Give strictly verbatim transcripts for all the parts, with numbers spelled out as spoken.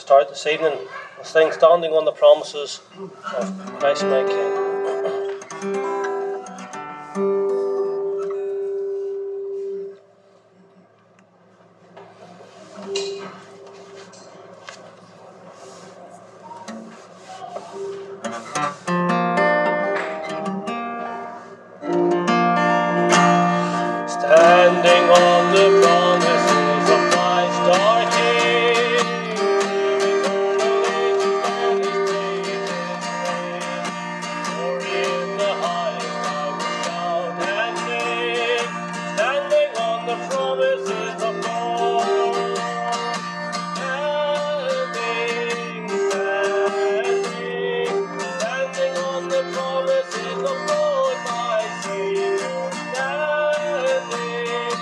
start this evening, we'll sing Standing on the Promises of Christ my King. Standing on the promises of Christ our King, for in the highest I will shout and sing, standing on the promises of God. Standing, standing, standing on the promises of God, my Savior. Standing,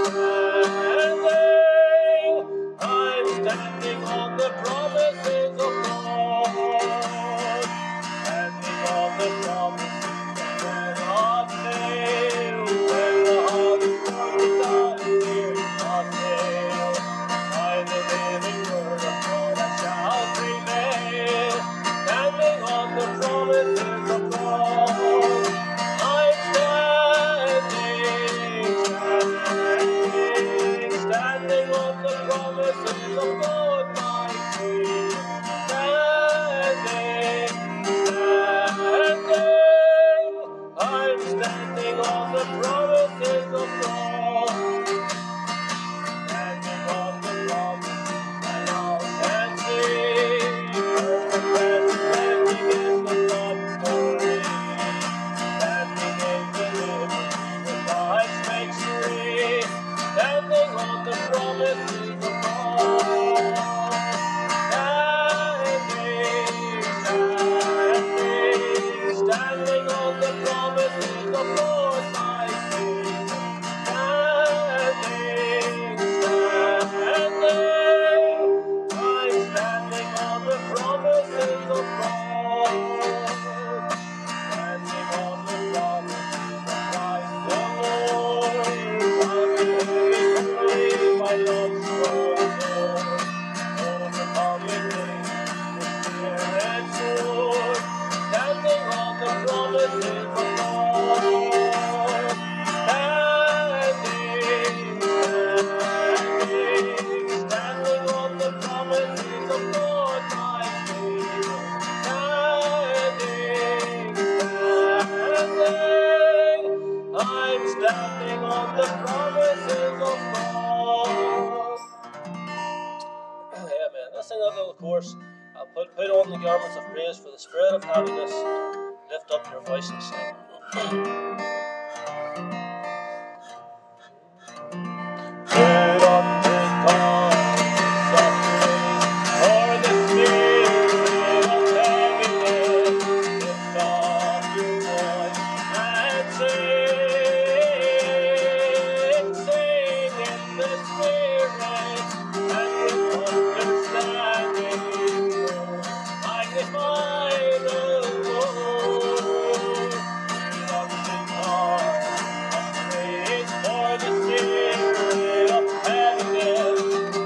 standing, I'm standing on the promises of God. Standing on the promises that cannot fail. When the heart is burdened, I fear not fail. By the living word of God I shall prevail. Standing on the promises of God, I'm standing, standing, standing on the promises of God, my King. Standing, standing, I'm standing on the promises of God. Standing on the promises that all can see. Perfect rest, standing in the blood for me. Standing in the liberty that Christ makes free. Standing on the promises of God. Standing, standing, standing on the promises of God, my Savior. Standing, standing, I'm standing on the promises of God. Standing on the promises of Christ the Lord. Unbelievably, my Lord's word. Overcoming things with fear and sword. Standing on the promises of God. Standing, standing, standing on the promises of God, my Savior. Standing, standing, I'm standing on the promises of God. Amen. Let's sing that little chorus. I'll put, put on the garments of praise for the spirit of heaviness. Lift up your voice and sing. Put on the garments of praise for the spirit of heaviness. Lift up your voice and sing. Sing in the spirit and with understanding. Magnify the Lord. Put on the garments of praise for the spirit of heaviness.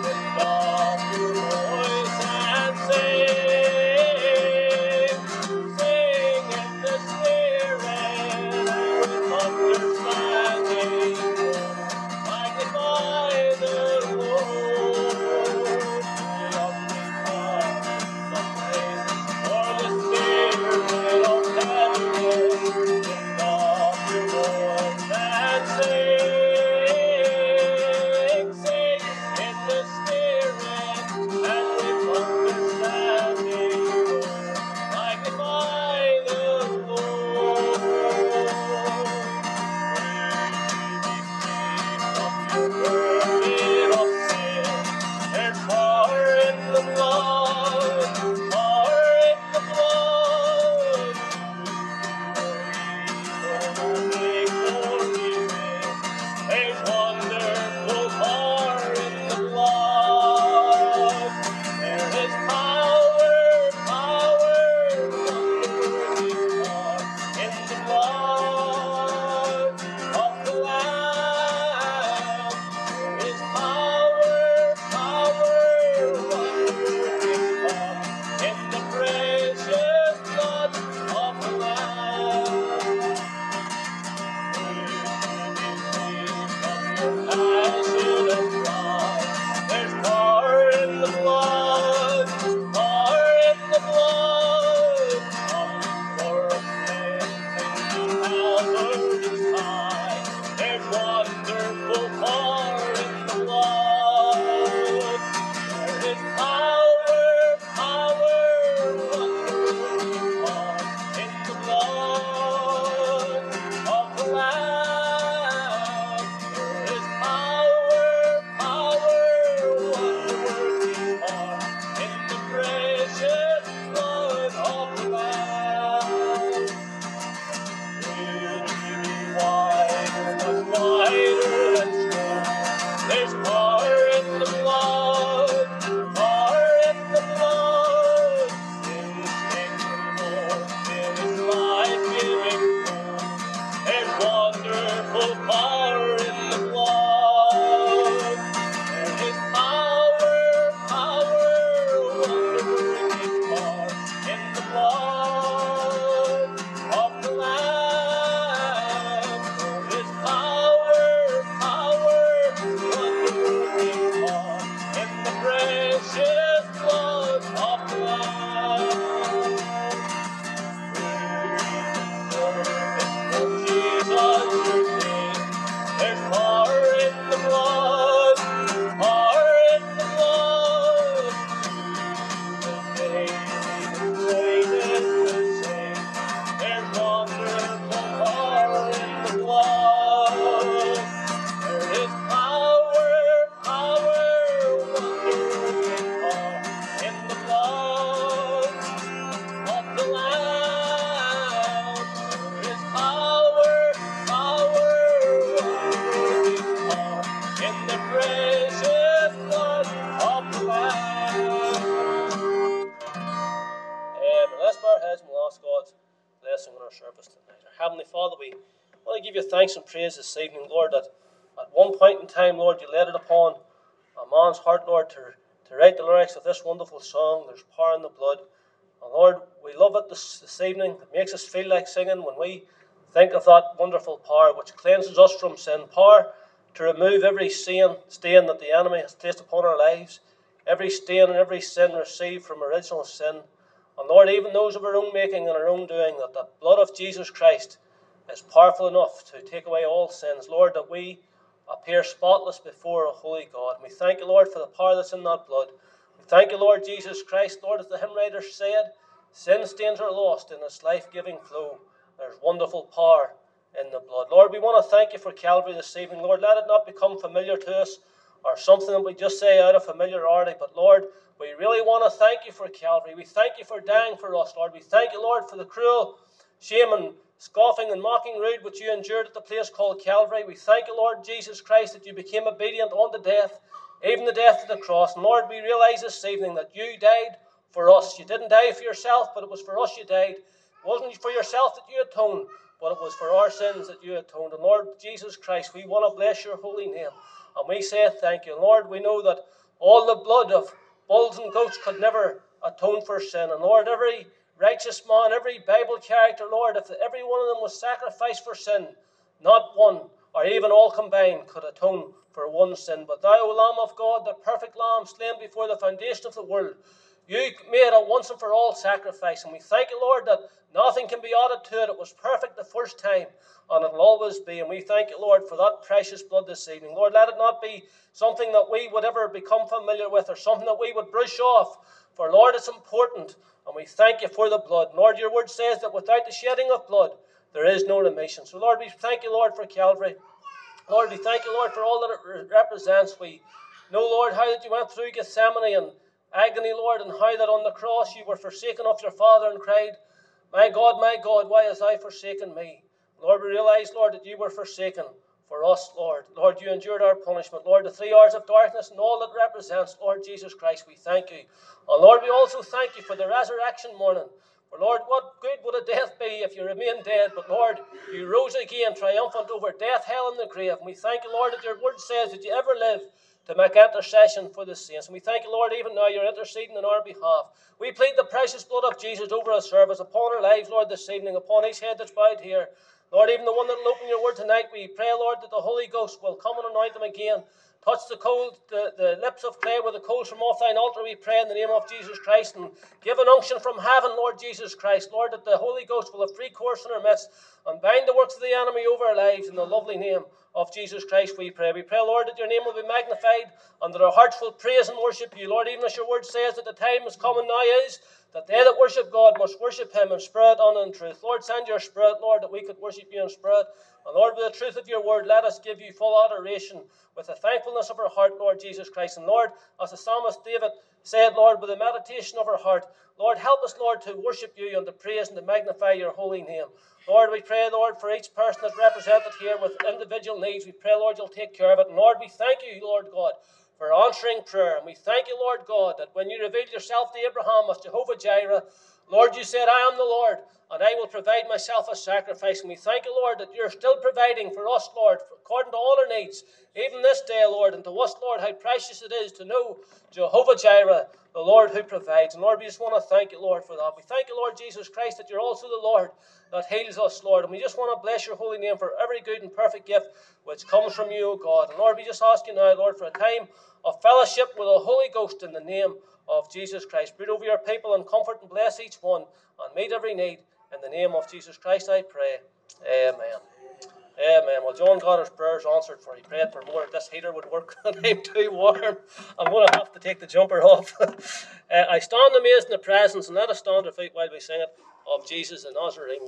our heads and we'll ask God's blessing on our service tonight. Our Heavenly Father, we want to give you thanks and praise this evening, Lord, that at one point in time, Lord, you laid it upon a man's heart, Lord, to, to write the lyrics of this wonderful song, There's Power in the Blood. And Lord, we love it this, this evening. It makes us feel like singing when we think of that wonderful power which cleanses us from sin. Power to remove every sin, stain that the enemy has placed upon our lives. Every stain and every sin received from original sin. And Lord, even those of our own making and our own doing, that the blood of Jesus Christ is powerful enough to take away all sins. Lord, that we appear spotless before a holy God. And we thank you, Lord, for the power that's in that blood. We thank you, Lord Jesus Christ, Lord, as the hymn writer said, sin stains are lost in its life-giving flow. There's wonderful power in the blood. Lord, we want to thank you for Calvary this evening. Lord, let it not become familiar to us or something that we just say out of familiarity. But Lord, we really want to thank you for Calvary. We thank you for dying for us, Lord. We thank you, Lord, for the cruel shame and scoffing and mocking rude which you endured at the place called Calvary. We thank you, Lord Jesus Christ, that you became obedient unto death, even the death of the cross. And Lord, we realize this evening that you died for us. You didn't die for yourself, but it was for us you died. It wasn't for yourself that you atoned, but it was for our sins that you atoned. And Lord Jesus Christ, we want to bless your holy name. And we say thank you. And Lord, we know that all the blood of bulls and goats could never atone for sin. And Lord, every righteous man, every Bible character, Lord, if every one of them was sacrificed for sin, not one, or even all combined, could atone for one sin. But thou, O Lamb of God, the perfect Lamb, slain before the foundation of the world, you made a once and for all sacrifice. And we thank you, Lord, that nothing can be added to it. It was perfect the first time, and it will always be. And we thank you, Lord, for that precious blood this evening. Lord, let it not be something that we would ever become familiar with or something that we would brush off. For, Lord, it's important, and we thank you for the blood. Lord, your word says that without the shedding of blood, there is no remission. So, Lord, we thank you, Lord, for Calvary. Lord, we thank you, Lord, for all that it represents. We know, Lord, how that you went through Gethsemane and agony, Lord, and how that on the cross you were forsaken of your Father and cried, My God, my God, why hast thou forsaken me? Lord, we realize, Lord, that you were forsaken for us, Lord. Lord, you endured our punishment. Lord, the three hours of darkness and all that represents, Lord Jesus Christ, we thank you. And Lord, we also thank you for the resurrection morning. For Lord, what good would a death be if you remain dead? But Lord, you rose again, triumphant over death, hell, and the grave. And we thank you, Lord, that your word says that you ever live to make intercession for the saints. And we thank you, Lord, even now you're interceding on our behalf. We plead the precious blood of Jesus over our service, upon our lives, Lord, this evening, upon each head that's bowed here. Lord, even the one that will open your word tonight, we pray, Lord, that the Holy Ghost will come and anoint them again. Touch the cold, the, the lips of clay with the coals from off thine altar, we pray in the name of Jesus Christ, and give an unction from heaven, Lord Jesus Christ, Lord, that the Holy Ghost will have free course in our midst, and bind the works of the enemy over our lives in the lovely name of Jesus Christ, we pray. We pray, Lord, that your name will be magnified, and that our hearts will praise and worship you, Lord, even as your word says that the time is coming now is, that they that worship God must worship him in spirit and in truth. Lord, send your spirit, Lord, that we could worship you in spirit. And Lord, with the truth of your word, let us give you full adoration with the thankfulness of our heart, Lord Jesus Christ. And Lord, as the psalmist David said, Lord, with the meditation of our heart, Lord, help us, Lord, to worship you and to praise and to magnify your holy name. Lord, we pray, Lord, for each person that's represented here with individual needs. We pray, Lord, you'll take care of it. And Lord, we thank you, Lord God, for answering prayer. And we thank you, Lord God, that when you revealed yourself to Abraham as Jehovah Jireh, Lord, you said, I am the Lord, and I will provide myself a sacrifice. And we thank you, Lord, that you're still providing for us, Lord, according to all our needs, even this day, Lord, and to us, Lord, how precious it is to know Jehovah Jireh, the Lord who provides. And Lord, we just want to thank you, Lord, for that. We thank you, Lord Jesus Christ, that you're also the Lord that heals us, Lord. And we just want to bless your holy name for every good and perfect gift which comes from you, O God. And Lord, we just ask you now, Lord, for a time of fellowship with the Holy Ghost in the name of Jesus Christ. Breathe over your people and comfort and bless each one and meet every need. In the name of Jesus Christ, I pray. Amen. Amen. Well, John got his prayers answered for. He prayed for more. This heater would work, and I'm too warm. I'm going to have to take the jumper off. uh, I stand amazed in the presence, and let us stand our feet while we sing it, of Jesus the Nazarene.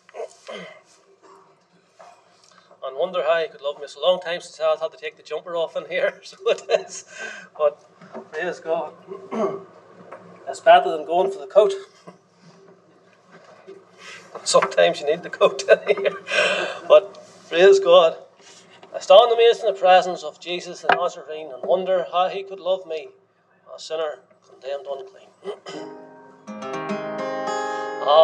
And wonder how he could love me. It's a long time since I've had to take the jumper off in here, so it is. But praise God. It's better than going for the coat. Sometimes you need the coat in here. But praise God. I stand amazed in the presence of Jesus the Nazarene and wonder how he could love me, a sinner condemned unclean.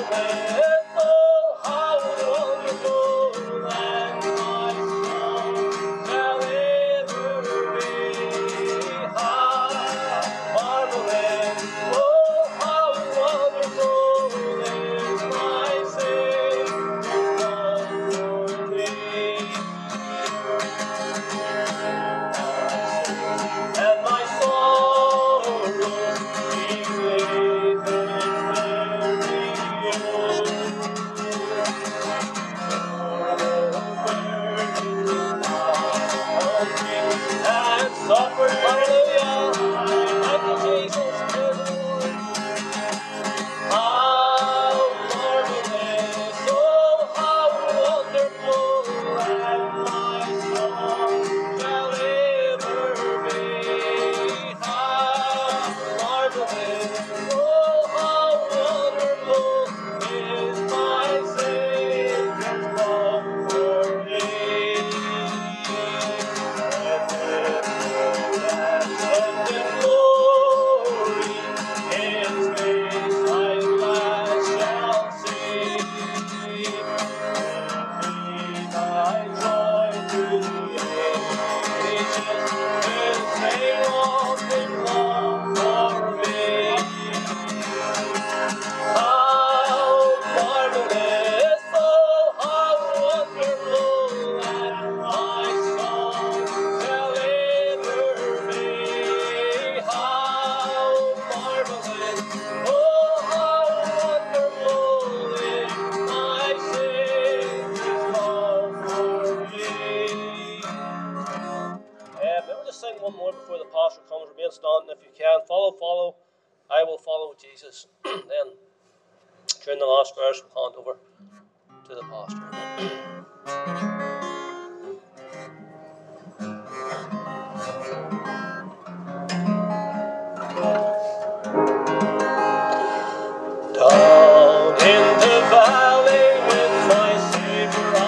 One more before the pastor comes. Remain standing if you can. Follow, follow. I will follow Jesus. Then, during the last verse, we'll hand over to the pastor. Down in the valley with my Savior I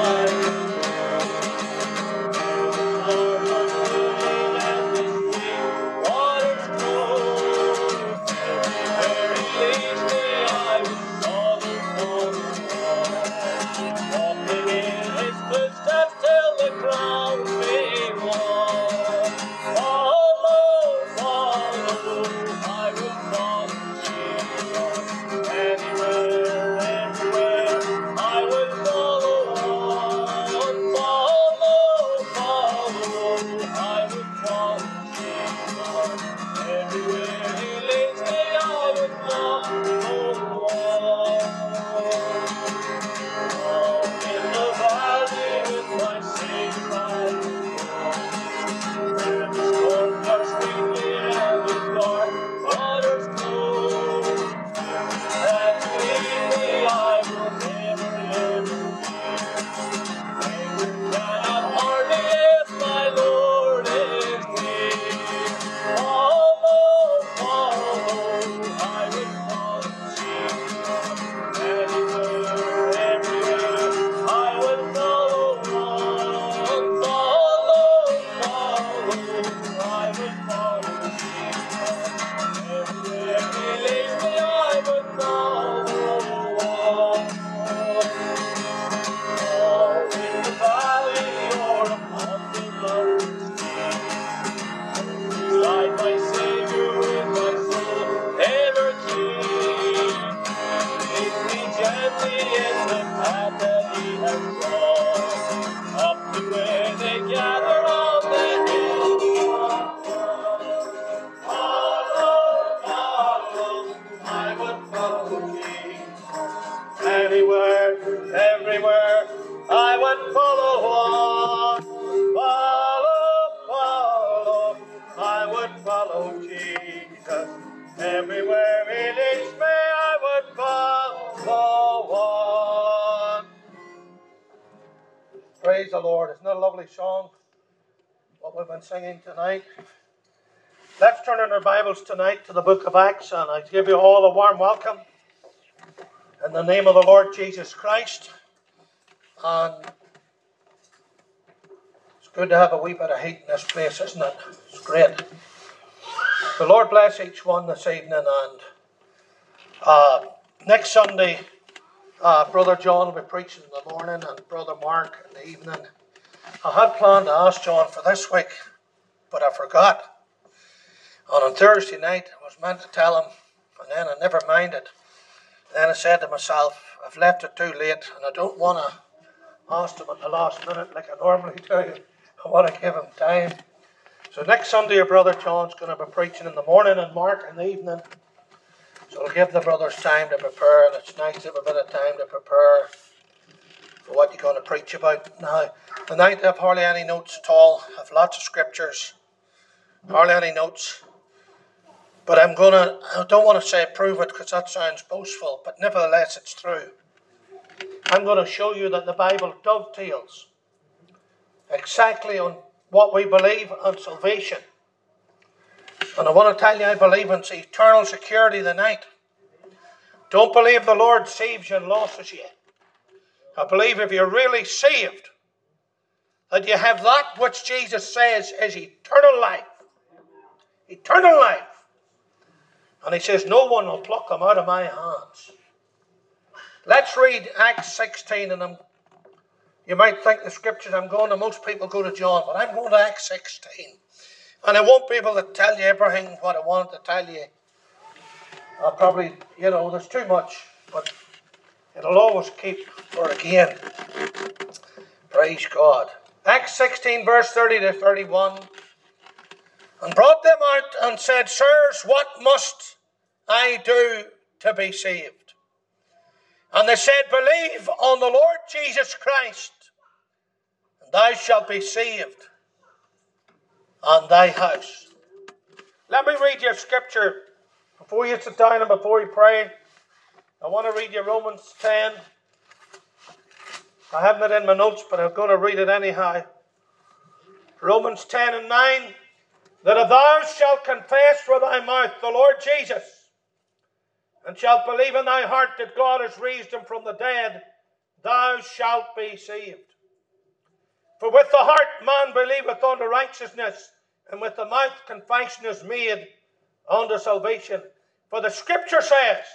Praise the Lord. Isn't that a lovely song, what we've been singing tonight? Let's turn in our Bibles tonight to the book of Acts, and I give you all a warm welcome in the name of the Lord Jesus Christ. And it's good to have a wee bit of heat in this place, isn't it? It's great. The Lord bless each one this evening, and uh, next Sunday Uh, Brother John will be preaching in the morning and Brother Mark in the evening. I had planned to ask John for this week, but I forgot. And on Thursday night, I was meant to tell him, and then I never minded. Then I said to myself, I've left it too late, and I don't want to ask him at the last minute like I normally do. I want to give him time. So next Sunday, your Brother John's going to be preaching in the morning and Mark in the evening. So I'll give the brothers time to prepare, and it's nice to have a bit of time to prepare for what you're going to preach about. Now, tonight I have hardly any notes at all. I have lots of scriptures, hardly any notes. But I'm going to, I don't want to say prove it because that sounds boastful, but nevertheless it's true. I'm going to show you that the Bible dovetails exactly on what we believe on salvation. And I want to tell you, I believe in eternal security tonight. Don't believe the Lord saves you and losses you. I believe if you're really saved, that you have that which Jesus says is eternal life. Eternal life. And he says, no one will pluck them out of my hands. Let's read Acts sixteen, and I'm, you might think the scriptures I'm going to, most people go to John, but I'm going to Acts sixteen. And I won't be able to tell you everything what I want to tell you. I'll probably, you know, there's too much, but it'll always keep for again. Praise God. Acts sixteen, verse thirty to thirty-one. And brought them out and said, Sirs, what must I do to be saved? And they said, Believe on the Lord Jesus Christ, and thou shalt be saved, and thy house. Let me read you a scripture before you sit down and before you pray. I want to read you Romans ten. I haven't it in my notes, but I'm going to read it anyhow. Romans ten and nine. That if thou shalt confess with thy mouth the Lord Jesus, and shalt believe in thy heart that God has raised him from the dead, thou shalt be saved. For with the heart man believeth unto righteousness, and with the mouth confession is made unto salvation. For the scripture says,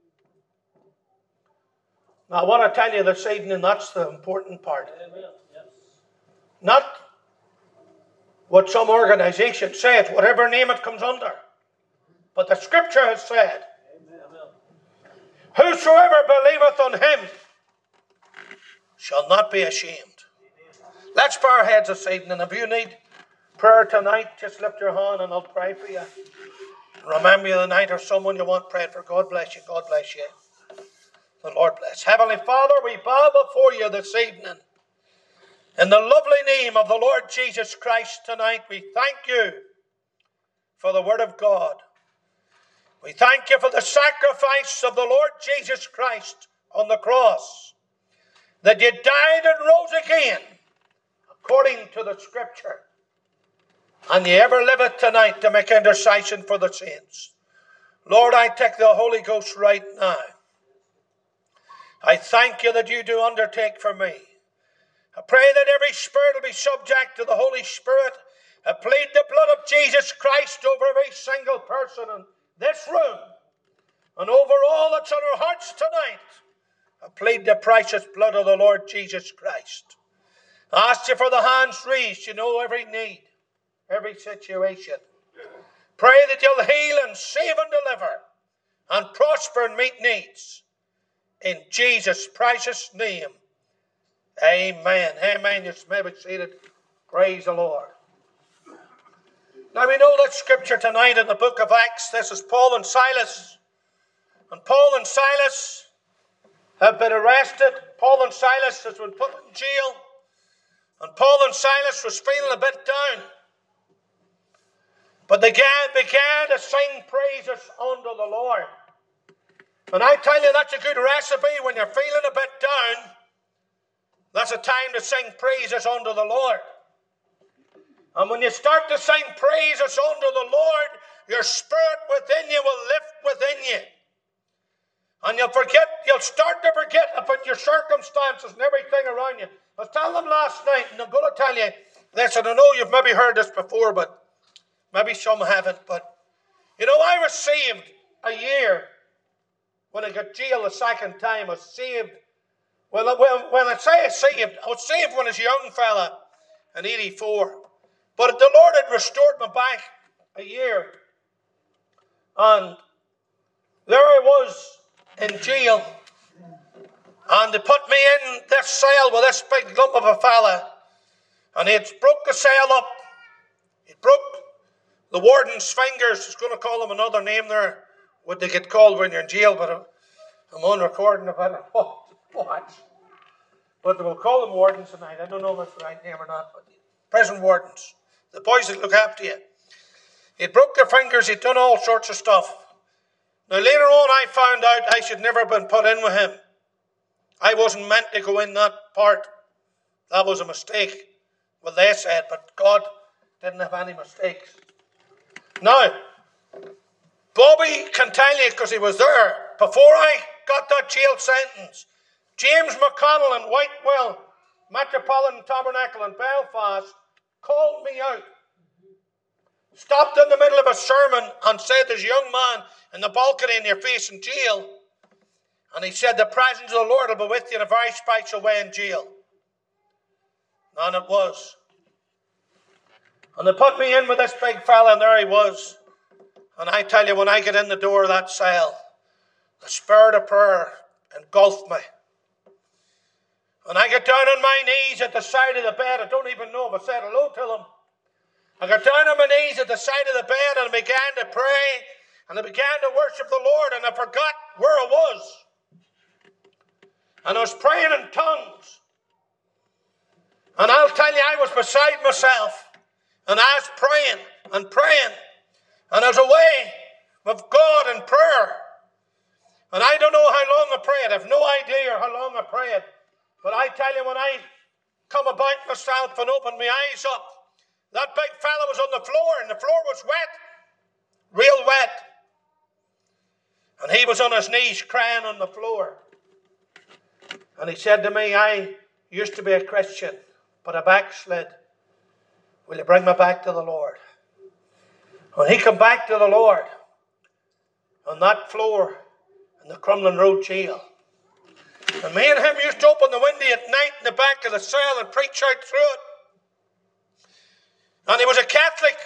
now I want to tell you this evening, that's the important part. Amen. Yes. Not what some organization says, whatever name it comes under. But the scripture has said, Amen. Whosoever believeth on him shall not be ashamed. Amen. Let's bow our heads this evening. If you need prayer tonight, just lift your hand and I'll pray for you. Remember you tonight or someone you want prayed for. God bless you. God bless you. The Lord bless. Heavenly Father, we bow before you this evening. In the lovely name of the Lord Jesus Christ tonight, we thank you for the Word of God. We thank you for the sacrifice of the Lord Jesus Christ on the cross, that you died and rose again, according to the Scripture, and you ever liveth tonight to make intercession for the saints. Lord, I take the Holy Ghost right now. I thank you that you do undertake for me. I pray that every spirit will be subject to the Holy Spirit. I plead the blood of Jesus Christ over every single person in this room and over all that's on our hearts tonight. I plead the precious blood of the Lord Jesus Christ. I ask you for the hands raised. You know every need, every situation. Pray that you'll heal and save and deliver and prosper and meet needs. In Jesus' precious name. Amen. Amen. You may be seated. Praise the Lord. Now we know that scripture tonight in the book of Acts. This is Paul and Silas. And Paul and Silas have been arrested. Paul and Silas has been put in jail. And Paul and Silas was feeling a bit down. But they began to sing praises unto the Lord. And I tell you, that's a good recipe when you're feeling a bit down. That's a time to sing praises unto the Lord. And when you start to sing praises unto the Lord, your spirit within you will lift within you. And you'll forget, you'll start to forget about your circumstances and everything around you. I was telling them last night, and I'm going to tell you this, and I know you've maybe heard this before, but maybe some haven't. But, you know, I was saved a year when I got jailed the second time. I was saved. Well, when, when I say saved, I was saved when I was a young fella in eighty-four. But the Lord had restored me back a year. And there I was in jail. And they put me in this cell with this big lump of a fella. And he had broke the cell up. He broke the warden's fingers. I was going to call him another name there. What they get called when you're in jail, but I'm on recording about it. What? What? But we'll call them wardens tonight. I don't know if that's the right name or not, but prison wardens. The boys that look after you. He'd broke their fingers. He'd done all sorts of stuff. Now later on I found out I should never have been put in with him. I wasn't meant to go in that part. That was a mistake. Well, they said, but God didn't have any mistakes. Now, Bobby can tell you, because he was there, before I got that jail sentence, James McConnell in Whitewell Metropolitan Tabernacle in Belfast called me out, stopped in the middle of a sermon and said, there's a young man in the balcony and you're facing jail. And he said, the presence of the Lord will be with you in a very special way in jail. And it was. And they put me in with this big fella, and there he was. And I tell you, when I get in the door of that cell, the spirit of prayer engulfed me. And I got down on my knees at the side of the bed. I don't even know if I said hello to them. I got down on my knees at the side of the bed and I began to pray. And I began to worship the Lord, and I forgot where I was. And I was praying in tongues. And I'll tell you, I was beside myself. And I was praying and praying. And I was away with God in prayer. And I don't know how long I prayed. I have no idea how long I prayed. But I tell you, when I come about myself and opened my eyes up, that big fella was on the floor, and the floor was wet. Real wet. And he was on his knees crying on the floor. And he said to me, I used to be a Christian, but I backslid. Will you bring me back to the Lord? When he came back to the Lord, on that floor in the Crumlin Road jail, and me and him used to open the window at night in the back of the cell and preach out through it. And he was a Catholic.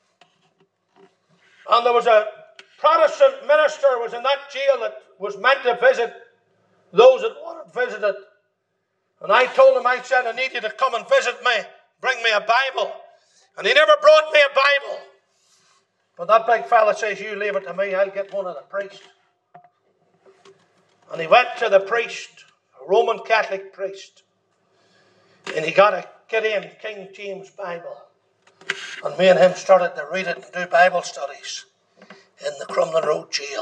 And there was a Protestant minister was in that jail that was meant to visit those that wanted visited. And I told him, I said, I need you to come and visit me. Bring me a Bible. And he never brought me a Bible. But that big fella says, you leave it to me, I'll get one of the priests. And he went to the priest, a Roman Catholic priest. And he got a Gideon King James Bible. And me and him started to read it and do Bible studies in the Crumlin Road jail.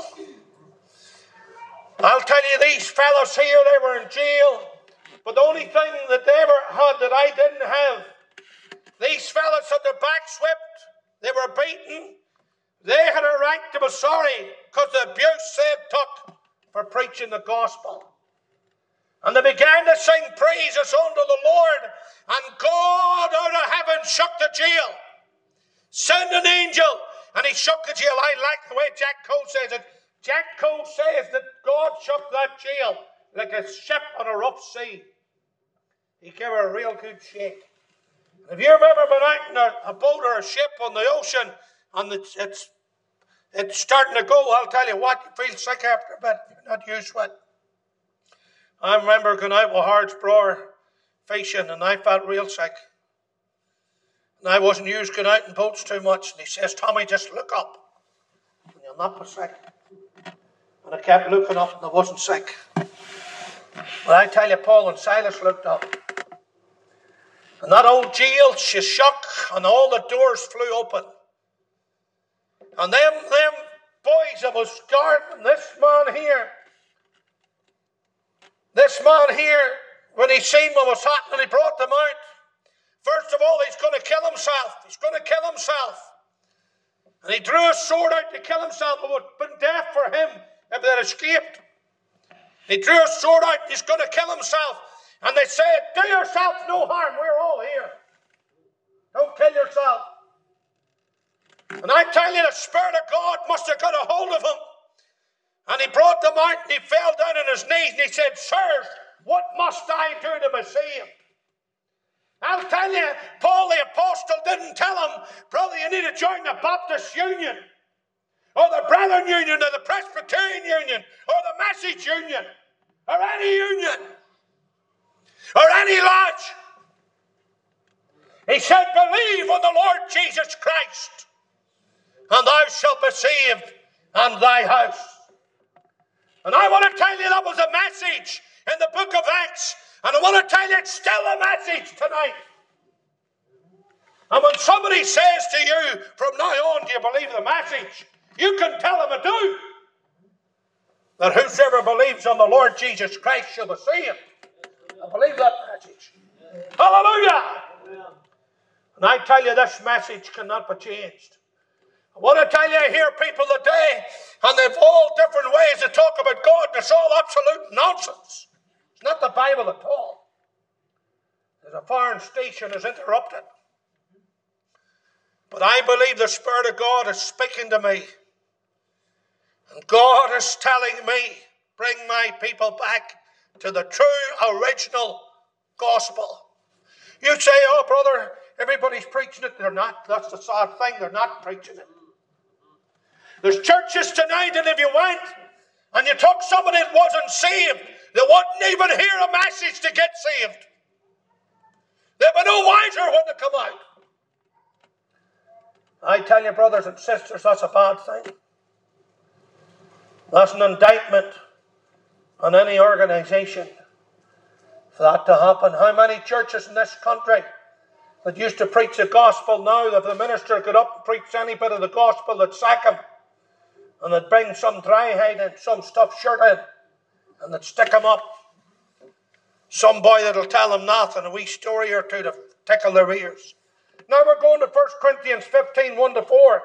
I'll tell you, these fellows here, they were in jail. But the only thing that they ever had that I didn't have, these fellows had their backs whipped. They were beaten. They had a right to be sorry because the abuse they took for preaching the gospel. And they began to sing praises unto the Lord. And God out of heaven shook the jail. Send an angel. And he shook the jail. I like the way Jack Cole says it. Jack Cole says that God shook that jail like a ship on a rough sea. He gave her a real good shake. Have you ever been out in a, a boat or a ship on the ocean and it's, it's, it's starting to go? I'll tell you what, you feel sick after a bit. You're not used to it. I remember going out with Hards Brower fishing and I felt real sick. And I wasn't used to going out in boats too much. And he says, Tommy, just look up and you'll not be sick. And I kept looking up and I wasn't sick. But I tell you, Paul and Silas looked up. And that old jail, she shook and all the doors flew open. And them, them boys that was guarding this man here, this man here, when he seen what was happening, he brought them out. First of all, he's going to kill himself. He's going to kill himself. And he drew his sword out to kill himself. It would have been death for him if they had escaped. He drew his sword out. He's going to kill himself. And they said, do yourself no harm. We're all here. Don't kill yourself. And I tell you, the Spirit of God must have got a hold of him. And he brought them out and he fell down on his knees and he said, Sirs, what must I do to be saved? I'll tell you, Paul the Apostle didn't tell him, brother, you need to join the Baptist Union, or the Brethren Union, or the Presbyterian Union, or the Message Union, or any union, or any lodge. He said, believe on the Lord Jesus Christ, and thou shalt be saved, and thy house. And I want to tell you that was a message in the book of Acts, and I want to tell you it's still a message tonight. And when somebody says to you, from now on, do you believe the message? You can tell them I do. That whosoever believes on the Lord Jesus Christ shall be saved. I believe that message. Hallelujah! And I tell you, this message cannot be changed. I want to tell you, I hear people today, and they've all different ways to talk about God, and it's all absolute nonsense. It's not the Bible at all. There's a foreign station is interrupted. But I believe the Spirit of God is speaking to me. And God is telling me, bring my people back to the true, original gospel. You say, oh, brother, everybody's preaching it. They're not. That's the sad thing. They're not preaching it. There's churches tonight, and if you went and you took somebody that wasn't saved, they wouldn't even hear a message to get saved. They'd be no wiser when they come out. I tell you, brothers and sisters, that's a bad thing. That's an indictment on any organization for that to happen. How many churches in this country that used to preach the gospel now, that the minister got up and preached any bit of the gospel, they'd sack him, and they'd bring some dry hide and some stuffed shirt in, and they'd stick him up. Some boy that'll tell them nothing, a wee story or two to tickle their ears. Now we're going to First Corinthians fifteen, one to four.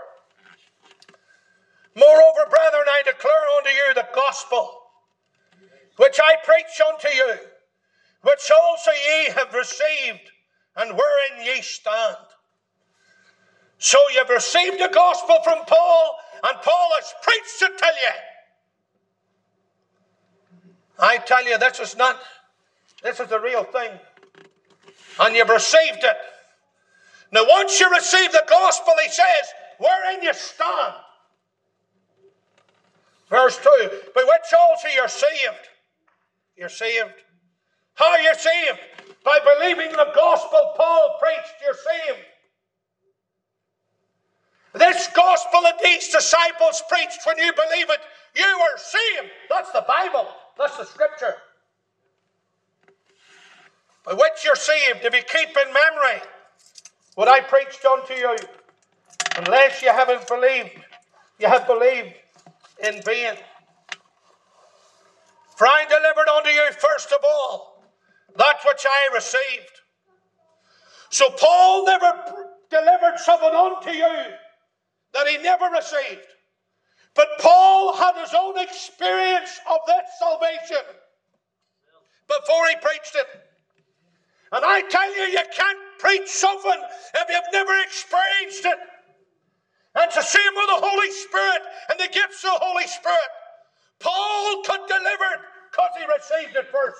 Moreover, brethren, I declare unto you the gospel, which I preach unto you, which also ye have received, and wherein ye stand. So you've received the gospel from Paul, and Paul has preached it to you. I tell you, this is not, this is the real thing. And you've received it. Now, once you receive the gospel, he says, wherein you stand. Verse two, by which also you're saved. You're saved. How are you saved? By believing the gospel Paul preached, you're saved. This gospel that these disciples preached, when you believe it, you are saved. That's the Bible. That's the scripture. By which you're saved, if you keep in memory what I preached unto you, unless you haven't believed, you have believed in vain. For I delivered unto you first of all that which I received. So Paul never delivered something unto you that he never received. But Paul had his own experience of that salvation before he preached it. And I tell you, you can't preach something if you've never experienced it. And it's the same with the Holy Spirit and the gifts of the Holy Spirit. Paul could deliver it because he received it first.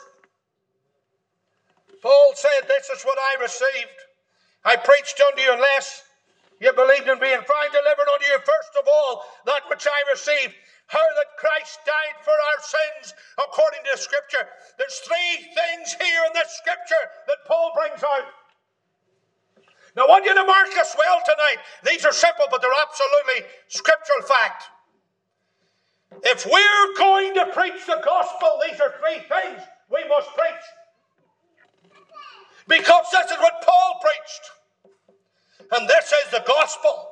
Paul said, this is what I received. I preached unto you unless you believed in me. And for I delivered unto you first of all that which I received, how that Christ died for our sins according to the Scripture. There's three things here in this Scripture that Paul brings out. Now, I want you to mark this well tonight. These are simple, but they're absolutely scriptural fact. If we're going to preach the gospel, these are three things we must preach. Because this is what Paul preached. And this is the gospel.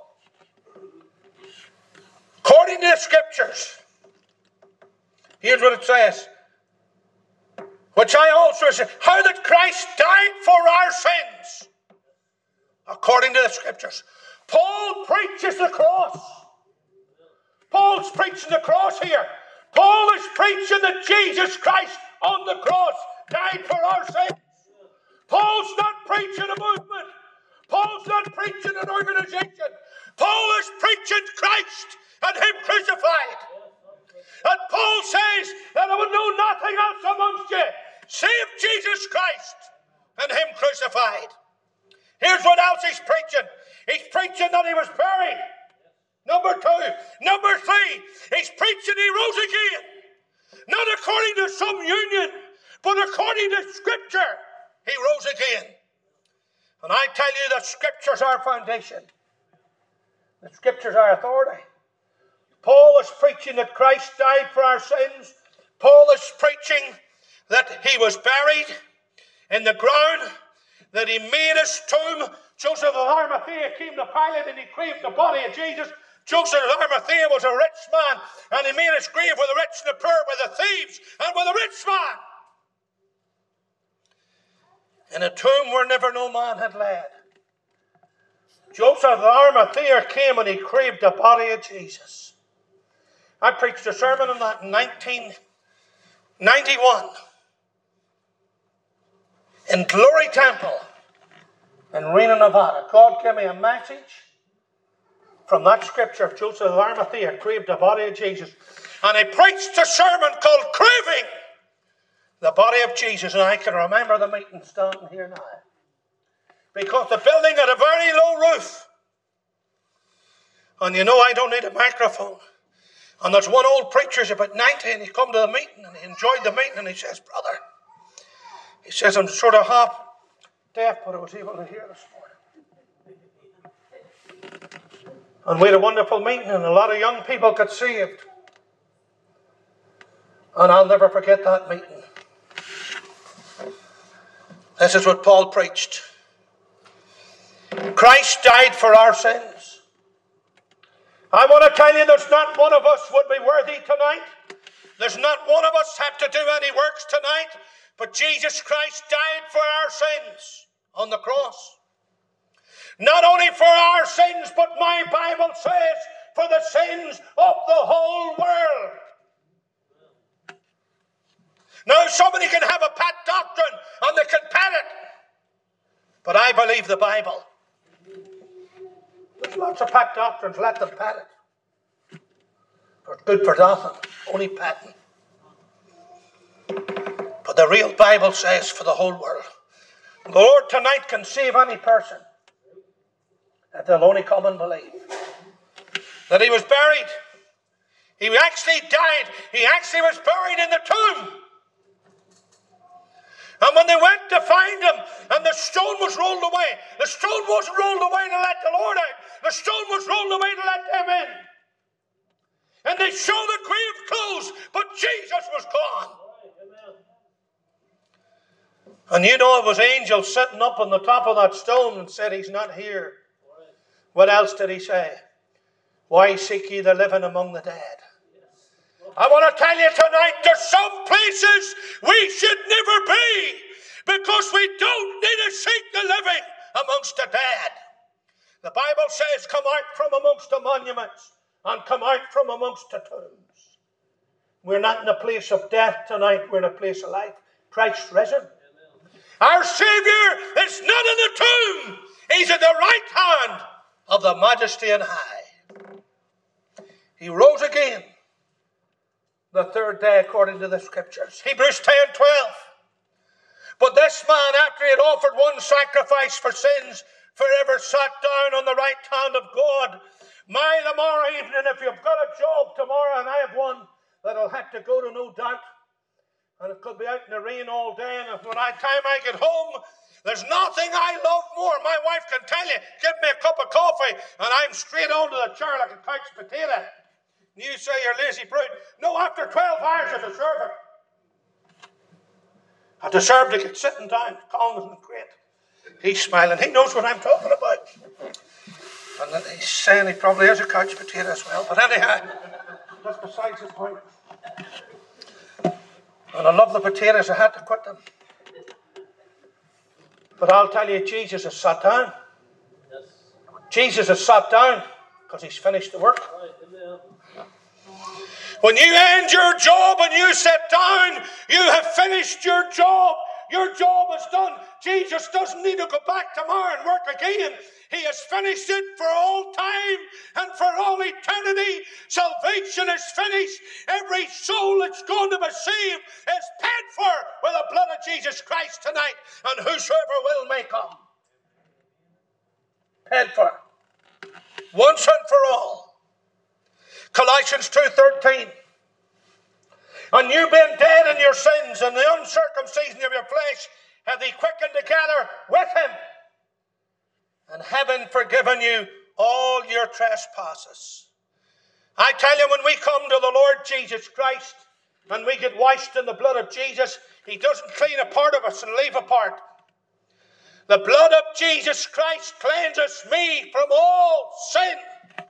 According to the Scriptures, here's what it says. Which I also said, how that Christ died for our sins. According to the Scriptures. Paul preaches the cross. Paul's preaching the cross here. Paul is preaching that Jesus Christ on the cross died for our sins. Paul's not preaching a movement. Paul's not preaching an organization. Paul is preaching Christ and Him crucified. And Paul says that I would know nothing else amongst you save Jesus Christ and him crucified. Here's what else he's preaching. He's preaching that he was buried. Number two. Number three, he's preaching he rose again. Not according to some union, but according to Scripture, he rose again. And I tell you that Scripture's our foundation. The Scripture's our authority. Paul is preaching that Christ died for our sins. Paul is preaching that he was buried in the ground, that he made his tomb. Joseph of Arimathea came to Pilate and he craved the body of Jesus. Joseph of Arimathea was a rich man, and he made his grave with the rich and the poor, with the thieves and with the rich man, in a tomb where never no man had laid. Joseph of Arimathea came and he craved the body of Jesus. I preached a sermon on that in nineteen ninety-one in Glory Temple in Reno, Nevada. God gave me a message from that scripture. Joseph of Arimathea craved the body of Jesus. And I preached a sermon called Craving the Body of Jesus. And I can remember the meeting standing here now. Because the building had a very low roof. And you know I don't need a microphone. And there's one old preacher, he's about ninety, and he come to the meeting and he enjoyed the meeting, and he says, brother, he says, I'm sort of half deaf, but I was able to hear this morning. And we had a wonderful meeting, and a lot of young people got saved. And I'll never forget that meeting. This is what Paul preached. Christ died for our sins. I want to tell you, there's not one of us would be worthy tonight. There's not one of us have to do any works tonight. But Jesus Christ died for our sins on the cross. Not only for our sins, but my Bible says for the sins of the whole world. Now somebody can have a pat doctrine and they can pat it. But I believe the Bible. There's lots of pat doctrines, let them pat it. They're good for nothing, only patting. But the real Bible says for the whole world. The Lord tonight can save any person that they'll only come and believe. That he was buried. He actually died. He actually was buried in the tomb. And when they went to find him, and the stone was rolled away, the stone wasn't rolled away to let the Lord out. The stone was rolled away to let them in. And they saw the grave closed, but Jesus was gone. And you know it was angels sitting up on the top of that stone and said, he's not here. What else did he say? Why seek ye the living among the dead? I want to tell you tonight, there's some places we should never be, because we don't need to seek the living amongst the dead. The Bible says, come out from amongst the monuments and come out from amongst the tombs. We're not in a place of death tonight, we're in a place of life. Christ's risen. Our Savior is not in the tomb. He's at the right hand of the Majesty on high. He rose again the third day according to the Scriptures. Hebrews ten twelve. But this man, after he had offered one sacrifice for sins, forever sat down on the right hand of God. My, tomorrow evening, if you've got a job tomorrow, and I have one that'll have to go to, no doubt, and it could be out in the rain all day, and when I time I get home, there's nothing I love more. My wife can tell you, give me a cup of coffee, and I'm straight onto the chair like a couch potato. And you say you're lazy brute. No, after twelve hours I deserve it. I deserve to get sitting down, calm and great. He's smiling. He knows what I'm talking about. And then he's saying he probably is a couch potato as well. But anyhow, that's besides the point. And I love the potatoes. I had to quit them. But I'll tell you, Jesus has sat down. Yes. Jesus has sat down because he's finished the work. Right. When you end your job and you sit down, you have finished your job. Your job is done. Jesus doesn't need to go back tomorrow and work again. He has finished it for all time and for all eternity. Salvation is finished. Every soul that's going to be saved is paid for with the blood of Jesus Christ tonight. And whosoever will may come. Paid for. Once and for all. Colossians two thirteen. And you being dead in your sins and the uncircumcision of your flesh, have He quickened together with Him, and having forgiven you all your trespasses. I tell you, when we come to the Lord Jesus Christ and we get washed in the blood of Jesus, He doesn't clean a part of us and leave a part. The blood of Jesus Christ cleanses me from all sin.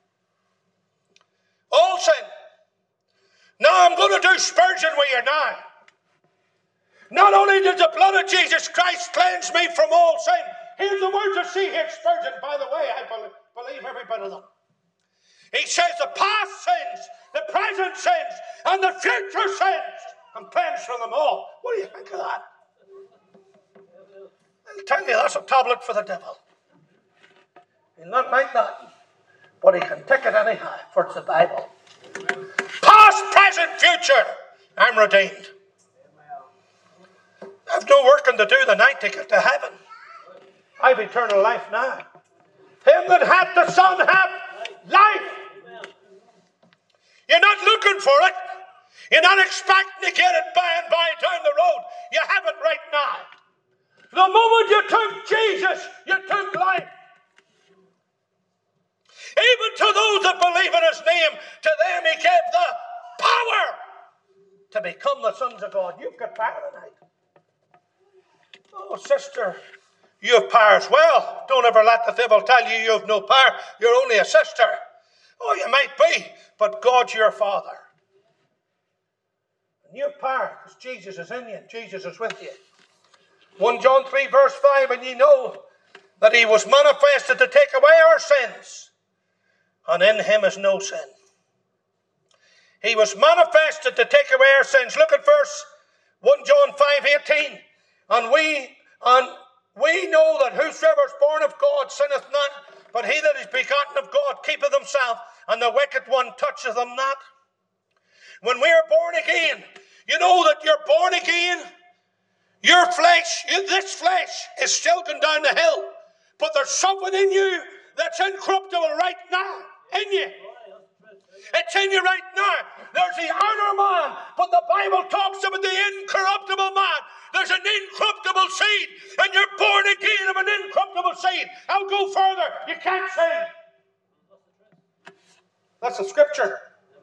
All sin. Now I'm going to do Spurgeon with you now. Not only does the blood of Jesus Christ cleanse me from all sin. Here's the words of C H Spurgeon, by the way, I believe every bit of them. He says the past sins, the present sins, and the future sins, I'm cleansed from them all. What do you think of that? I'll tell you, that's a tablet for the devil. He'll not like that, but he can take it anyhow, for it's the Bible. Past, present, future, I'm redeemed. I've no working to do the night to get to heaven. I've eternal life now. Him that hath the Son hath life. You're not looking for it. You're not expecting to get it by and by down the road. You have it right now. The moment you took Jesus, you took life. Even to those that believe in His name, to them He gave the power to become the sons of God. You've got power tonight. Oh, sister, you have power as well. Don't ever let the devil tell you you have no power. You're only a sister. Oh, you might be, but God's your Father. And you have power because Jesus is in you. Jesus is with you. First John three verse five, and ye know that He was manifested to take away our sins, and in Him is no sin. He was manifested to take away our sins. Look at verse First John five eighteen. And we and we know that whosoever is born of God sinneth not, but he that is begotten of God keepeth himself, and the wicked one toucheth him not. When we are born again, you know that you're born again. Your flesh, this flesh, is still going down the hill, but there's something in you that's incorruptible right now, in you. It's in you right now. There's the outer man, but the Bible talks about the incorruptible man. There's an incorruptible seed, and you're born again of an incorruptible seed. I'll go further. You can't sin. That's the scripture.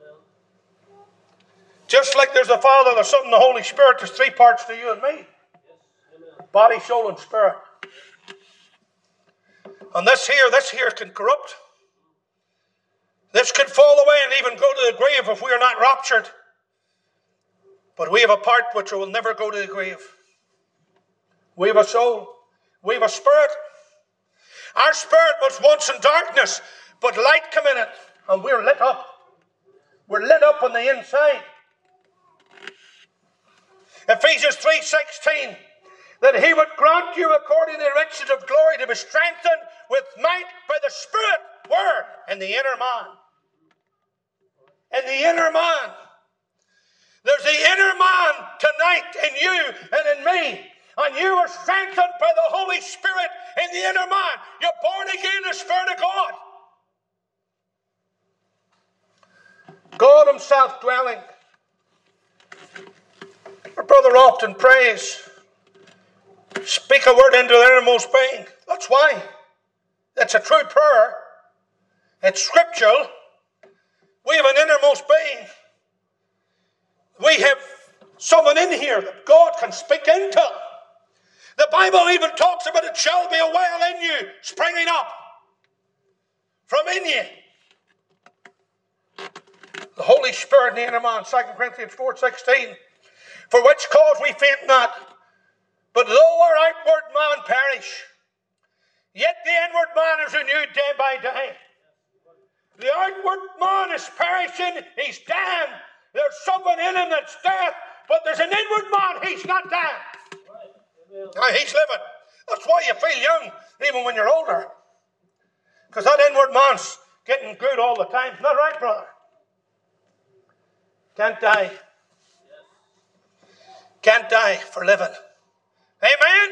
Just like there's the Father, the Son, and the Holy Spirit, there's three parts to you and me. Body, soul, and spirit. And this here, this here can corrupt. This could fall away and even go to the grave if we are not raptured. But we have a part which will never go to the grave. We have a soul. We have a spirit. Our spirit was once in darkness, but light came in it, and we're lit up. We're lit up on the inside. Ephesians three sixteen, that He would grant you according to the riches of glory to be strengthened with might by the Spirit. Where? In the inner man. In the inner man. There's the inner man tonight in you and in me. And you are strengthened by the Holy Spirit in the inner man. You're born again in the Spirit of God. God Himself dwelling. Our brother often prays, speak a word into their innermost being. That's why. It's a true prayer. It's scriptural. We have an innermost being. We have someone in here that God can speak into. The Bible even talks about it shall be a well in you, springing up from in you. The Holy Spirit in the inner man, Second Corinthians four sixteen. For which cause we faint not, but though our outward man perish, yet the inward man is renewed day by day. The outward man is perishing, he's dying. There's something in him that's death, but there's an inward man, he's not dying. Now, he's living. That's why you feel young, even when you're older. Because that inward man's getting good all the time. Not right, brother? Can't die. Can't die for living. Amen?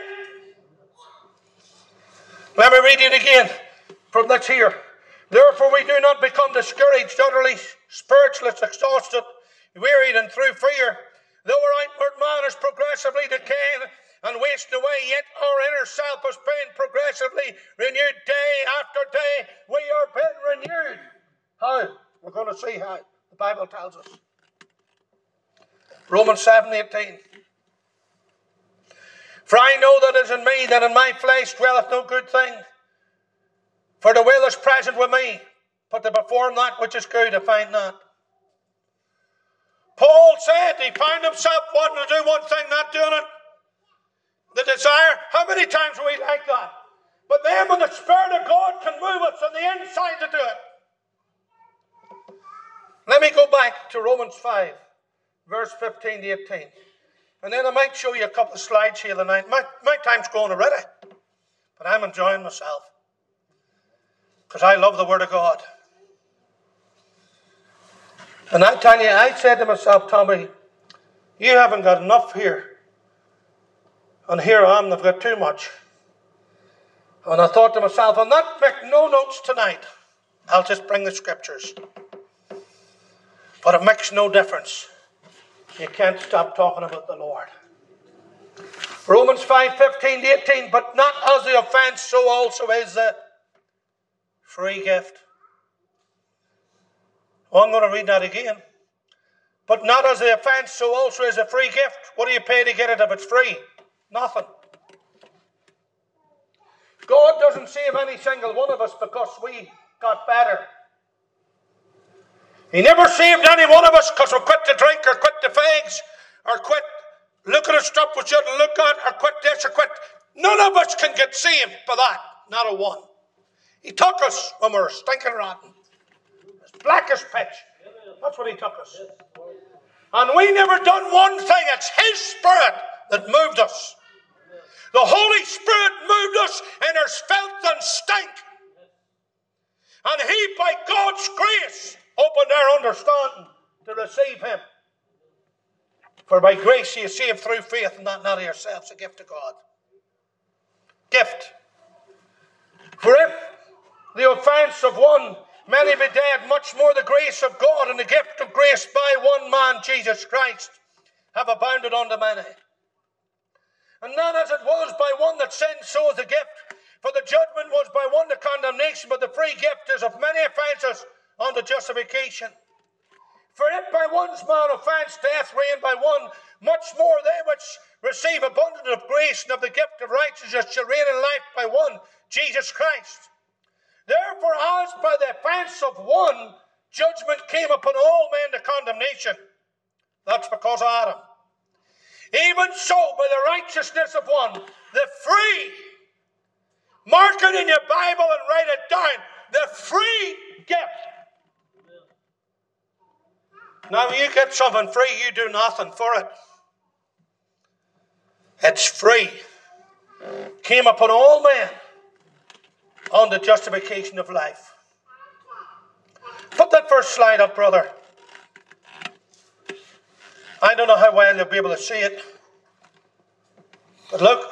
Let me read it again from that's here. Therefore we do not become discouraged, utterly spiritually exhausted, wearied and through fear. Though our outward man is progressively decaying and wasting away, yet our inner self is being progressively renewed day after day. We are being renewed. How? We're going to see how. The Bible tells us. Romans seven eighteen. For I know that it is in me, that in my flesh dwelleth no good thing. For the will is present with me, but to perform that which is good I find not. Paul said he found himself wanting to do one thing, not doing it. The desire, how many times are we like that? But then when the Spirit of God can move us on the inside to do it. Let me go back to Romans five, verse fifteen to eighteen. And then I might show you a couple of slides here tonight. My, my time's going already. But I'm enjoying myself. Because I love the Word of God. And I tell you, I said to myself, Tommy, you haven't got enough here. And here I am, I've got too much. And I thought to myself, I'll not make no notes tonight. I'll just bring the scriptures. But it makes no difference. You can't stop talking about the Lord. Romans five fifteen to eighteen. But not as the offense, so also is the free gift. Well, I'm going to read that again. But not as the offense, so also is a free gift. What do you pay to get it if it's free? Nothing. God doesn't save any single one of us because we got better. He never saved any one of us because we quit the drink or quit the fags or quit looking at stuff we shouldn't look at or quit this or quit. None of us can get saved by that. Not a one. He took us when we were stinking rotten. As black as pitch. That's what he took us. And we never done one thing. It's his Spirit that moved us. The Holy Spirit moved us in our filth and stink. And he, by God's grace, opened our understanding to receive him. For by grace you are saved through faith, and that not of yourselves, a gift of God. Gift. For if the offense of one many be dead, much more the grace of God and the gift of grace by one man, Jesus Christ, have abounded unto many. And not as it was by one that sinned, so is the gift. For the judgment was by one the condemnation, but the free gift is of many offences unto justification. For if by one's man offence death reigned by one, much more they which receive abundance of grace and of the gift of righteousness shall reign in life by one, Jesus Christ. Therefore, as by the offence of one, judgment came upon all men to condemnation. That's because of Adam. Even so, by the righteousness of one, the free, mark it in your Bible and write it down, the free gift. Now, when you get something free, you do nothing for it. It's free. Came upon all men on the justification of life. Put that first slide up, brother. I don't know how well you'll be able to see it. But look.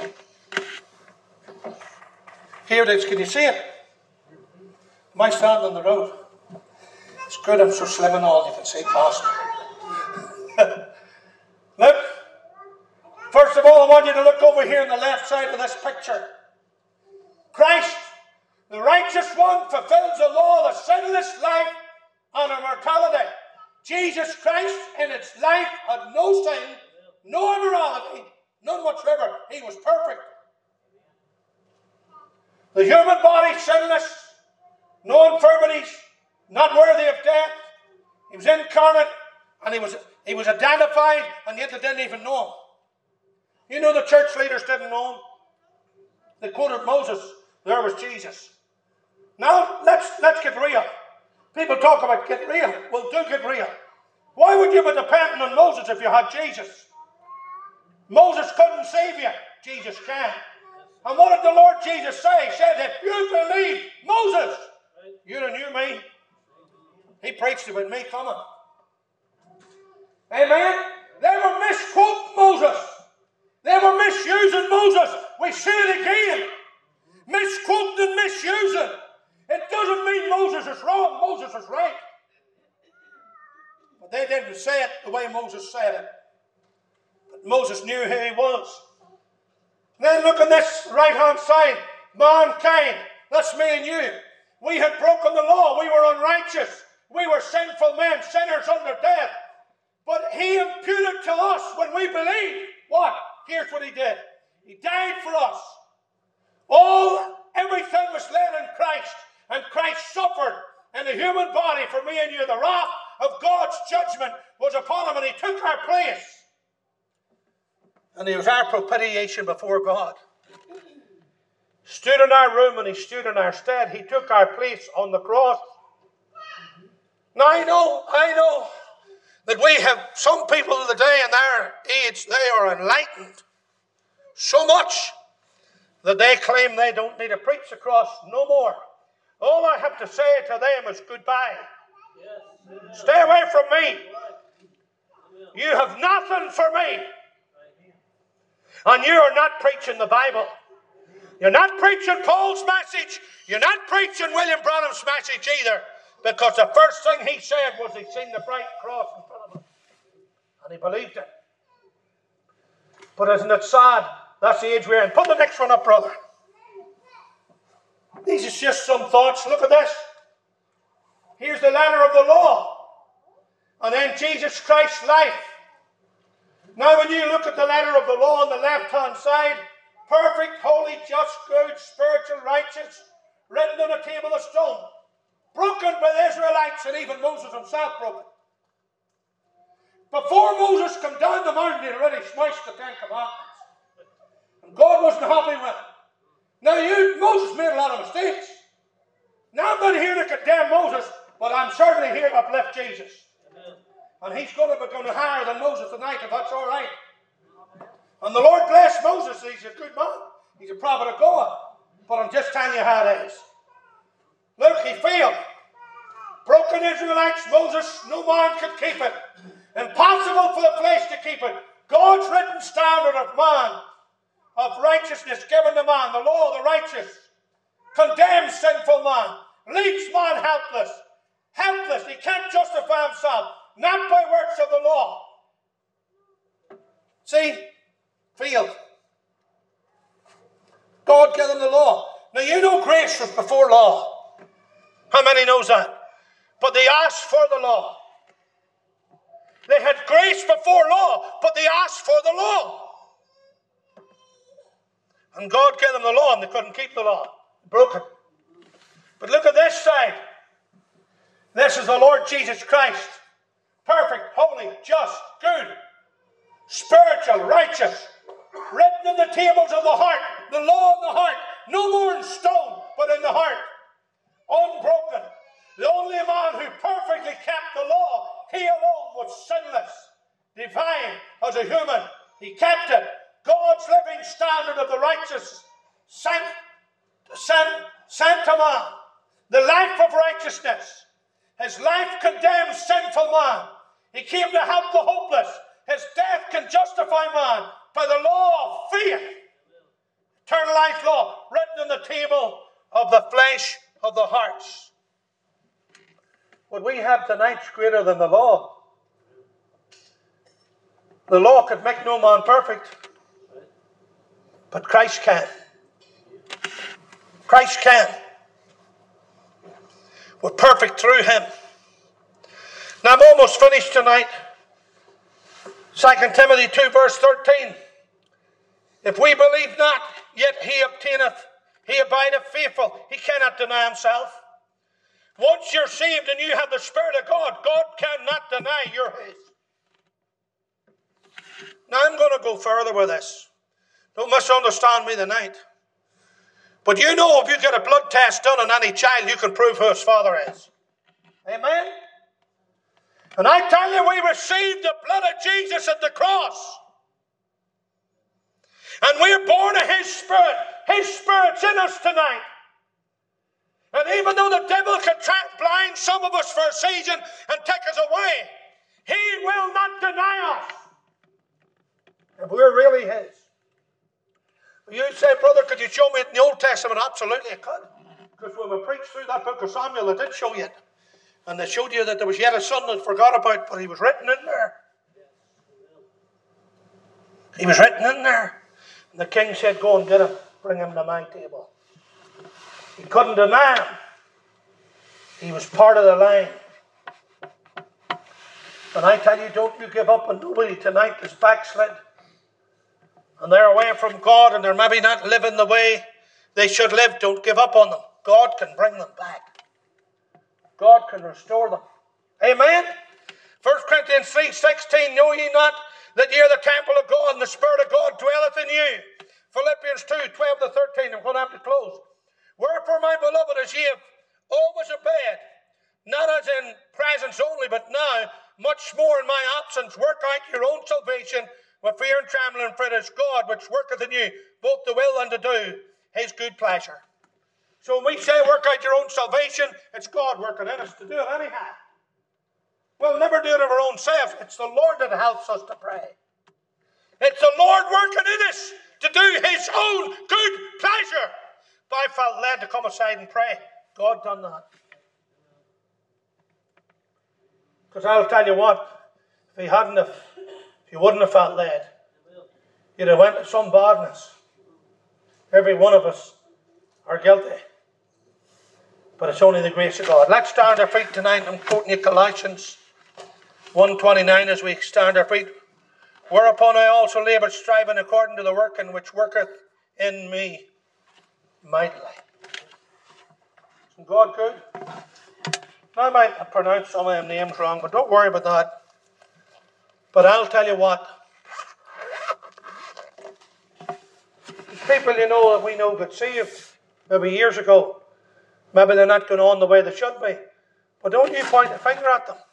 Here it is. Can you see it? Am I standing on the road? It's good I'm so slim and all you can see past me. Look. First of all, I want you to look over here on the left side of this picture. Christ, the righteous one, fulfills the law of the sinless life and immortality. Jesus Christ in its life had no sin, no immorality, none whatsoever. He was perfect. The human body sinless, no infirmities, not worthy of death. He was incarnate and he was, he was identified, and yet they didn't even know him. You know the church leaders didn't know him. They quoted Moses. There was Jesus. Now let's let's get real. People talk about get real. Well, do get real. Why would you be dependent on Moses if you had Jesus? Moses couldn't save you. Jesus can. And what did the Lord Jesus say? He said, if you believe Moses, you'd have knew me. He preached about me coming. Amen? They were misquoting Moses. They were misusing Moses. We see it again. Misquoting and misusing. It doesn't mean Moses is wrong. Moses is right. But they didn't say it the way Moses said it. But Moses knew who he was. Then look on this right-hand side. Mankind. That's me and you. We had broken the law. We were unrighteous. We were sinful men, sinners under death. But he imputed to us when we believed. What? Here's what he did. He died for us. All, everything was laid in Christ. And Christ suffered in the human body for me and you. The wrath of God's judgment was upon him, and he took our place. And he was our propitiation before God. Stood in our room and he stood in our stead. He took our place on the cross. Now I know, I know that we have some people today in their age, they are enlightened so much that they claim they don't need to preach the cross no more. All I have to say to them is goodbye. Yes. Stay away from me. You have nothing for me. And you are not preaching the Bible. You're not preaching Paul's message. You're not preaching William Branham's message either. Because the first thing he said was he seen the bright cross in front of him. And he believed it. But isn't it sad? That's the age we're in. Put the next one up, brother. These are just some thoughts. Look at this. Here's the letter of the law. And then Jesus Christ's life. Now when you look at the letter of the law on the left-hand side, perfect, holy, just, good, spiritual, righteous, written on a table of stone. Broken by the Israelites, and even Moses himself broke it. Before Moses came down the mountain, he had already smashed the Ten Commandments. And God wasn't happy with it. Now, you, Moses made a lot of mistakes. Now, I'm not here to condemn Moses, but I'm certainly here to uplift Jesus. Amen. And he's going to be going higher than Moses tonight, if that's all right. Amen. And the Lord bless Moses. He's a good man. He's a prophet of God. But I'm just telling you how it is. Look, he failed. Broken Israelites, Moses, no man could keep it. Impossible for the flesh to keep it. God's written standard of man, of righteousness given to man, the law of the righteous, condemns sinful man, leaves man helpless. Helpless. He can't justify himself, not by works of the law. See? Failed. God gave them the law. Now you know grace was before law. How many knows that? But they asked for the law. They had grace before law, but they asked for the law. And God gave them the law, and they couldn't keep the law. Broke it. But look at this side. This is the Lord Jesus Christ. Perfect, holy, just, good, spiritual, righteous. Written in the tables of the heart. The law in the heart. No more in stone, but in the heart. Unbroken. The only man who perfectly kept the law. He alone was sinless. Divine as a human. He kept it. God's living standard of the righteous. Sent, sent, sent to man. The life of righteousness. His life condemns sinful man. He came to help the hopeless. His death can justify man by the law of faith. Eternal life law written on the table of the flesh of the hearts. What we have tonight is greater than the law. The law could make no man perfect, but Christ can. Christ can. We're perfect through him. Now I'm almost finished tonight. Second Timothy two verse thirteen. If we believe not, yet he obtaineth, he abideth faithful. He cannot deny himself. Once you're saved and you have the Spirit of God, God cannot deny you're his. Now I'm going to go further with this. Don't misunderstand me tonight. But you know if you get a blood test done on any child, you can prove who his father is. Amen? And I tell you, we received the blood of Jesus at the cross. And we're born of His Spirit. His Spirit's in us tonight. And even though the devil can try to blind some of us for a season and take us away, he will not deny us if we're really His. You say, brother, could you show me it in the Old Testament? Absolutely, I could. Because when we preached through that book of Samuel, I did show you it. And they showed you that there was yet a son that forgot about, but he was written in there. He was written in there. And the king said, go and get him. Bring him to my table. He couldn't deny him. He was part of the line. And I tell you, don't you give up on nobody tonight that's backslid. And they're away from God and they're maybe not living the way they should live. Don't give up on them. God can bring them back. God can restore them. Amen? First Corinthians three sixteen, know ye not that ye are the temple of God and the Spirit of God dwelleth in you? Philippians two twelve to thirteen, I'm going to have to close. Wherefore, my beloved, as ye have always obeyed, not as in presence only, but now, much more in my absence, work out your own salvation with fear and trembling, for it is God which worketh in you, both to will and to do His good pleasure. So when we say work out your own salvation, it's God working in us to do it anyhow. We'll never do it of our own self. It's the Lord that helps us to pray. It's the Lord working in us to do His own good pleasure. If I felt led to come aside and pray, God done that. Because I'll tell you what, if He hadn't have, if He wouldn't have felt led, you'd have went to some badness. Every one of us are guilty. But it's only the grace of God. Let's stand our feet tonight. I'm quoting you Colossians one twenty-nine as we stand our feet. Whereupon I also laboured, striving according to the working which worketh in me mightily. Isn't God good? Now I might pronounce some of them names wrong, but don't worry about that. But I'll tell you what. These people you know that we know got saved maybe years ago. Maybe they're not going on the way they should be. But don't you point a finger at them.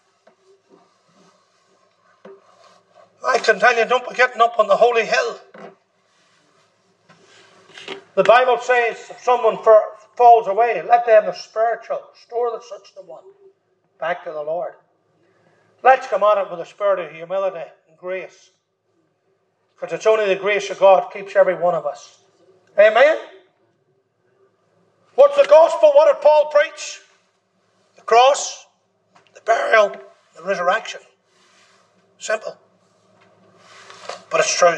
I can tell you, don't be getting up on the holy hill. The Bible says if someone falls away, let them a spiritual, restore the such the one back to the Lord. Let's come at it with a spirit of humility and grace. Because it's only the grace of God keeps every one of us. Amen? What's the gospel? What did Paul preach? The cross, the burial, the resurrection. Simple. But it's true.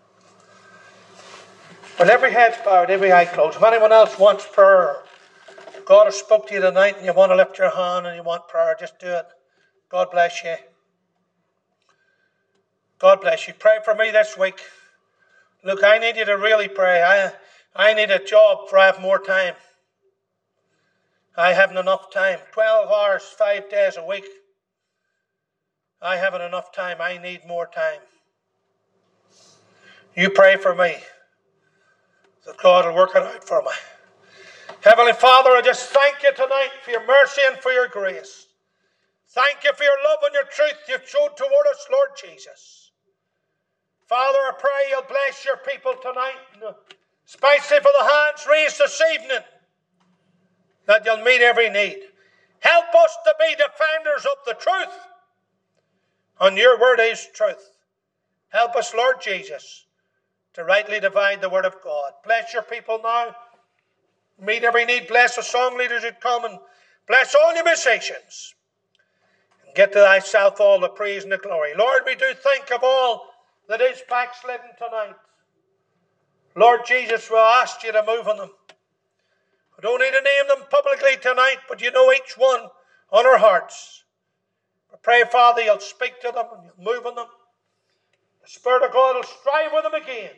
With every head bowed, every eye closed. If anyone else wants prayer, God has spoke to you tonight and you want to lift your hand and you want prayer, just do it. God bless you. God bless you. Pray for me this week. Look, I need you to really pray. I, I need a job for I have more time. I haven't enough time. twelve hours, five days a week. I haven't enough time. I need more time. You pray for me that God will work it out for me. Heavenly Father, I just thank you tonight for your mercy and for your grace. Thank you for your love and your truth you've showed toward us, Lord Jesus. Father, I pray you'll bless your people tonight, especially for the hands raised this evening, that you'll meet every need. Help us to be defenders of the truth. And your word is truth. Help us, Lord Jesus, to rightly divide the word of God. Bless your people now. Meet every need. Bless the song leaders who come and bless all your musicians. And get to thyself all the praise and the glory. Lord, we do think of all that is backslidden tonight. Lord Jesus, we'll ask you to move on them. We don't need to name them publicly tonight, but you know each one on our hearts. We pray, Father, you'll speak to them and you'll move on them. The Spirit of God will strive with them again.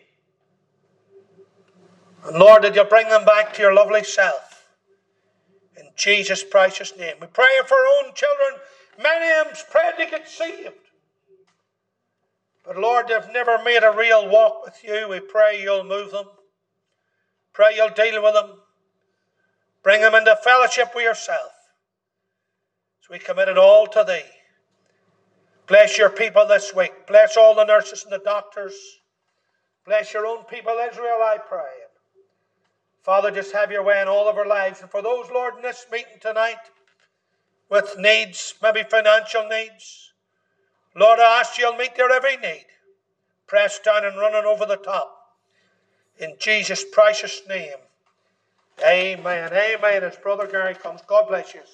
And Lord, that you'll bring them back to your lovely self. In Jesus' precious name. We pray for our own children. Many of them prayed to get saved. But Lord, they've never made a real walk with you. We pray you'll move them. Pray you'll deal with them. Bring them into fellowship with yourself. So we commit it all to thee. Bless your people this week. Bless all the nurses and the doctors. Bless your own people, Israel, I pray. Father, just have your way in all of our lives. And for those, Lord, in this meeting tonight, with needs, maybe financial needs, Lord, I ask you'll meet their every need. Pressed down and running over the top. In Jesus' precious name. Amen. Amen. As Brother Gary comes, God bless you.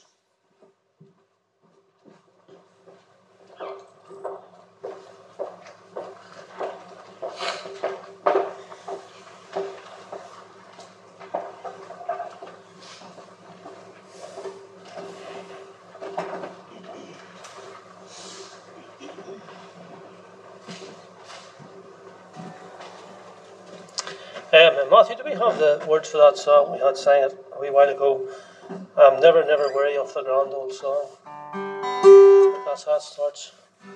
Um, Matthew, do we have the words for that song? We had sang it a wee while ago. Um, never, never weary of the grand old song. That's how it starts.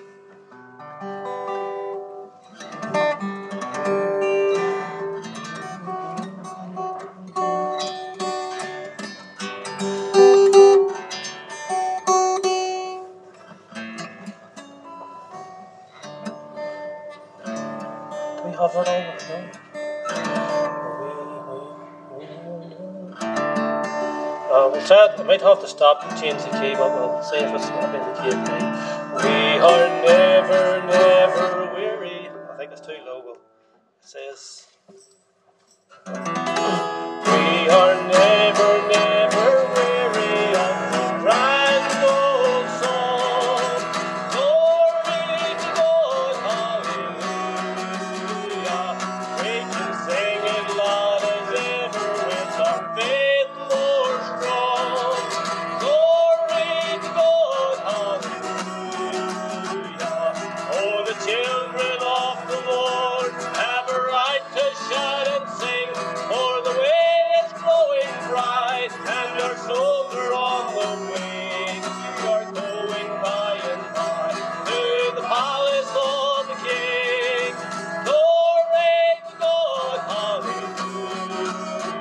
Do we have that on? No? Uh, we'll try it. I might have to stop and change the key, but we'll see if it's going to be the key tonight. We are never, never weary. I think it's too low. Well, it says, we are never, never weary of the grand old song. Glory to God, hallelujah. We can sing it loud as ever with our faith more strong. Glory to God, hallelujah. Oh, the children of the Lord have a right to shout and sing, for the way is glowing bright, and our souls are on the way. We are going by and by to the palace of the King. Glory to God, hallelujah.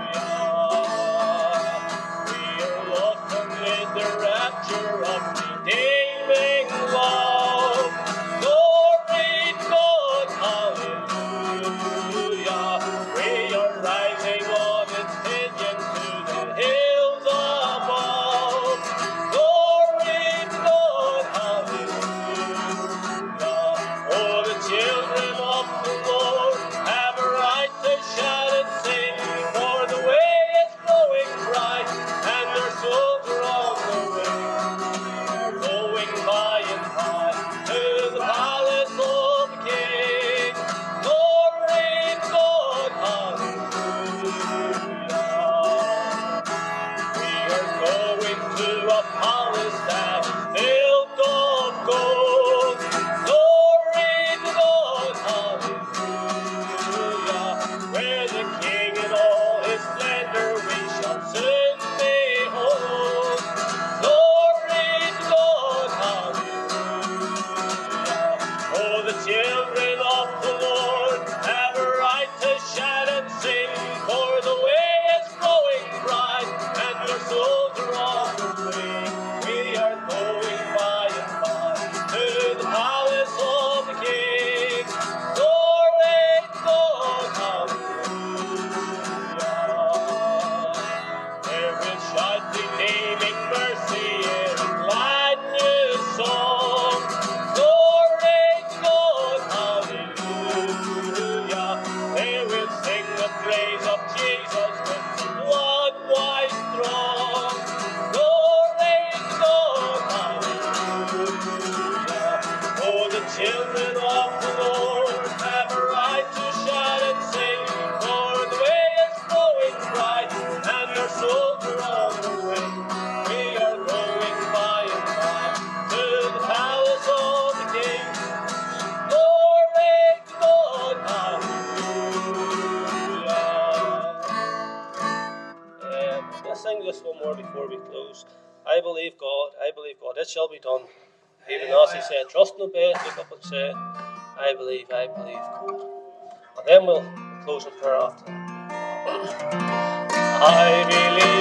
We are welcomed in the rapture of redeeming love. Glory to God, hallelujah. We are rising on its pinions to the hills above. Glory to God, hallelujah. Oh, the children of the Lord have a right to shout and sing, for the way is glowing bright, and their souls are on the way. Going by and by to the palace of the King. Glory to God, hallelujah. We are going to a palace that is built of gold. Glory to God, hallelujah. Where the King in all his splendor we shall soon behold. Glory to God, hallelujah. Oh, the children of the Lord have a right to shout and sing, for the way is glowing bright, and their souls are on the way. We are going by and by to the palace of the King. Glory to God, hallelujah. There is shouting, naming mercy in a glad new song. Glory to God, hallelujah. They will sing the praise of Jesus with the blood-washed throng. Glory to God, hallelujah. Oh, the children of the Lord have a right to shout and sing, for the way is glowing bright, and their souls are on the way. We are going by and by to the palace of the King. Glory to God, hallelujah. Um, let's sing just one more before we close. I believe God, I believe God, it shall be done. Even as he said, trust and obey, look up and say, I believe, I believe God. And then we'll close in prayer after that. I believe